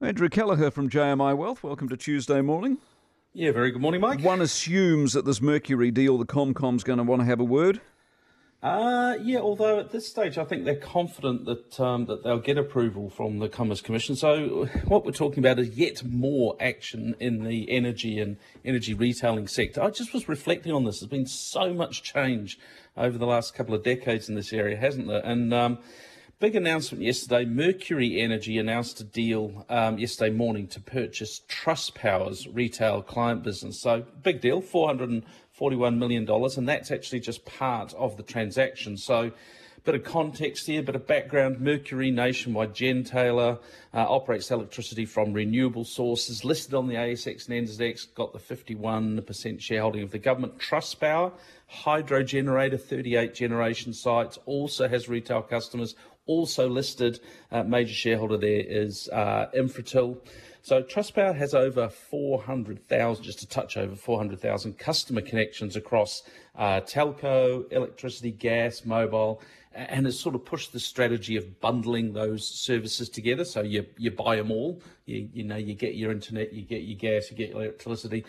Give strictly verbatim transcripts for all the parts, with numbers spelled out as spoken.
Andrew Kelleher from J M I Wealth. Welcome to Tuesday morning. Yeah, very good morning, Mike. One assumes that this Mercury deal, the ComCom's going to want to have a word. Uh, yeah, although at this stage I think they're confident that um, that they'll get approval from the Commerce Commission. So what we're talking about is yet more action in the energy and energy retailing sector. I just was reflecting on this. There's been so much change over the last couple of decades in this area, hasn't there? And um, big announcement yesterday. Mercury Energy announced a deal um, yesterday morning to purchase Trustpower's retail client business. So big deal, four hundred forty-one million dollars, and that's actually just part of the transaction. So bit of context here, bit of background. Mercury, nationwide gentailer, uh, operates electricity from renewable sources, listed on the A S X and N Z X, got the fifty-one percent shareholding of the government. Trustpower, hydro generator, thirty-eight generation sites, also has retail customers, also listed. Uh, major shareholder there is uh, Infratil. So Trustpower has over four hundred thousand, just a touch over four hundred thousand customer connections across uh, telco, electricity, gas, mobile, and has sort of pushed the strategy of bundling those services together. So you you buy them all. You, you know, you get your internet, you get your gas, you get your electricity.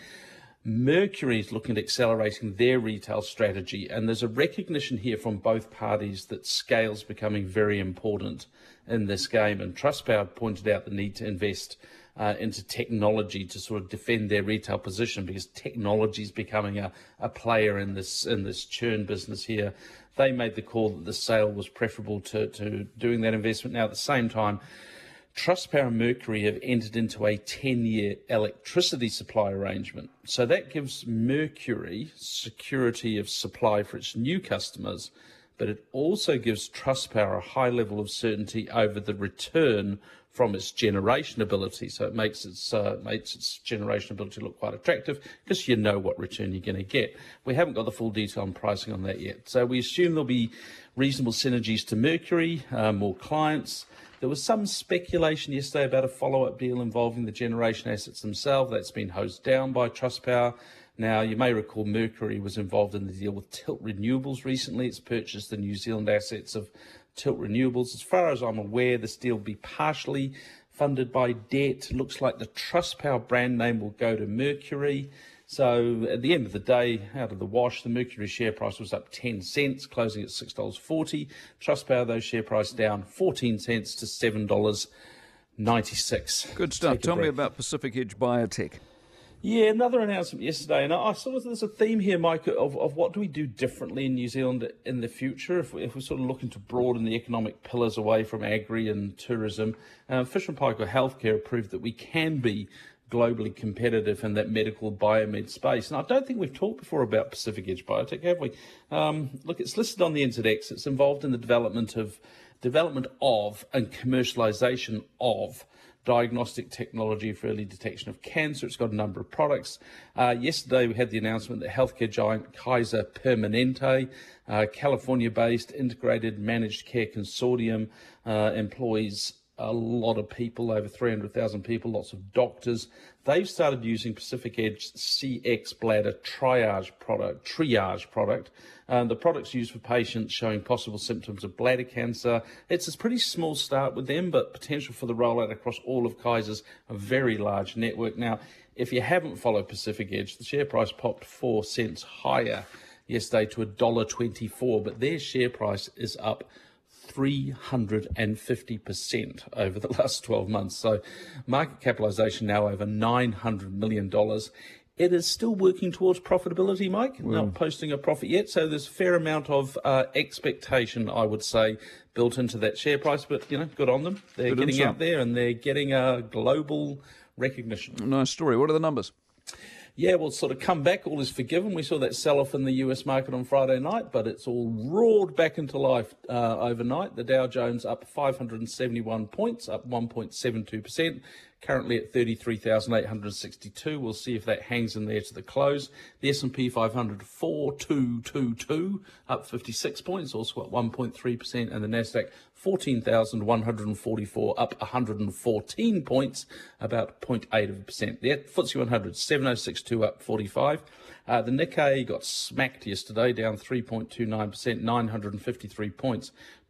Mercury is looking at accelerating their retail strategy, and there's a recognition here from both parties that scale's becoming very important in this game. And Trustpower pointed out the need to invest Uh, into technology to sort of defend their retail position, because technology is becoming a, a player in this in this churn business here. They made the call that the sale was preferable to, to doing that investment. Now, at the same time, Trustpower and Mercury have entered into a ten-year electricity supply arrangement. So that gives Mercury security of supply for its new customers, but it also gives Trustpower a high level of certainty over the return from its generation ability. So it makes its uh, makes its generation ability look quite attractive, because you know what return you're going to get. We haven't got the full detail on pricing on that yet. So we assume there'll be reasonable synergies to Mercury, uh, more clients. There was some speculation yesterday about a follow-up deal involving the generation assets themselves. That's been hosed down by Trustpower. Now, you may recall Mercury was involved in the deal with Tilt Renewables recently. It's purchased the New Zealand assets of Tilt Renewables. As far as I'm aware, this deal will be partially funded by debt. Looks like the Trustpower brand name will go to Mercury. So at the end of the day, out of the wash, the Mercury share price was up ten cents, closing at six dollars forty. Trustpower, though, share price down fourteen cents to seven dollars ninety-six. Good stuff. Tell me about Pacific Edge Biotech. Yeah, another announcement yesterday, and I sort of there's a theme here, Mike, of, of what do we do differently in New Zealand in the future if, we, if we're sort of looking to broaden the economic pillars away from agri and tourism. Uh, Fisher and Paykel Healthcare proved that we can be globally competitive in that medical biomed space. And I don't think we've talked before about Pacific Edge Biotech, have we? Um, look, it's listed on the N Z X. It's involved in the development of development of and commercialization of diagnostic technology for early detection of cancer. It's got a number of products. Uh, yesterday, we had the announcement that healthcare giant Kaiser Permanente, uh, California-based integrated managed care consortium, uh, employs a lot of people, over three hundred thousand people, lots of doctors. They've started using Pacific Edge C X Bladder triage product, triage product. Um, the product's used for patients showing possible symptoms of bladder cancer. It's a pretty small start with them, but potential for the rollout across all of Kaiser's a very large network. Now, if you haven't followed Pacific Edge, the share price popped four cents higher yesterday to one dollar twenty-four, but their share price is up three hundred fifty percent over the last twelve months. So market capitalization now over nine hundred million dollars. It is still working towards profitability, Mike, well, not posting a profit yet. So there's a fair amount of uh, expectation, I would say, built into that share price. But, you know, good on them. They're good getting out there and they're getting a global recognition. Nice story. What are the numbers? Yeah, well, sort of come back, all is forgiven. We saw that sell-off in the U S market on Friday night, but it's all roared back into life uh, overnight. The Dow Jones up five hundred seventy-one points, up one point seven two percent, currently at thirty-three thousand eight hundred sixty-two. We'll see if that hangs in there to the close. The S and P five hundred, four two two two, up fifty-six points, also at one point three percent, and the Nasdaq fourteen thousand one hundred forty-four, up one hundred fourteen points, about zero point eight of a percent. The F T S E one hundred, seven oh six two, up forty-five. Uh, the Nikkei got smacked yesterday, down three point two nine percent, nine hundred fifty-three points.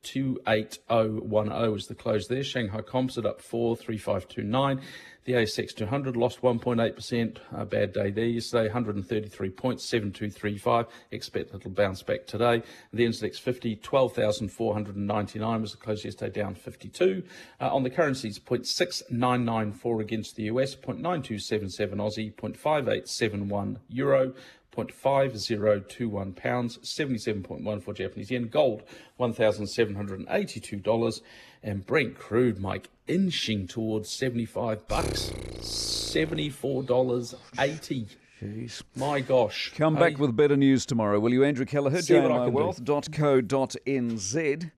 two eight oh one oh is the close there. Shanghai Composite up four, three five two nine. The A S X two hundred lost one point eight percent. A bad day there yesterday, one thirty-three points, seven two three five. Expect it'll bounce back today. The N Z X fifty, twelve thousand four hundred ninety-nine was the close yesterday, down fifty-two. Uh, on the currencies, zero point six nine nine four against the U S, zero point nine two seven seven Aussie, zero point five eight seven one Euro, zero point five zero two one pounds, seventy-seven point one four Japanese yen. Gold, one thousand seven hundred eighty-two dollars. And Brent crude, Mike, inching towards seventy-five bucks, seventy-four dollars eighty. Jeez. My gosh. Come Hey, back with better news tomorrow, will you, Andrew Kelleher? See what I J M I can do. wealth dot co dot n z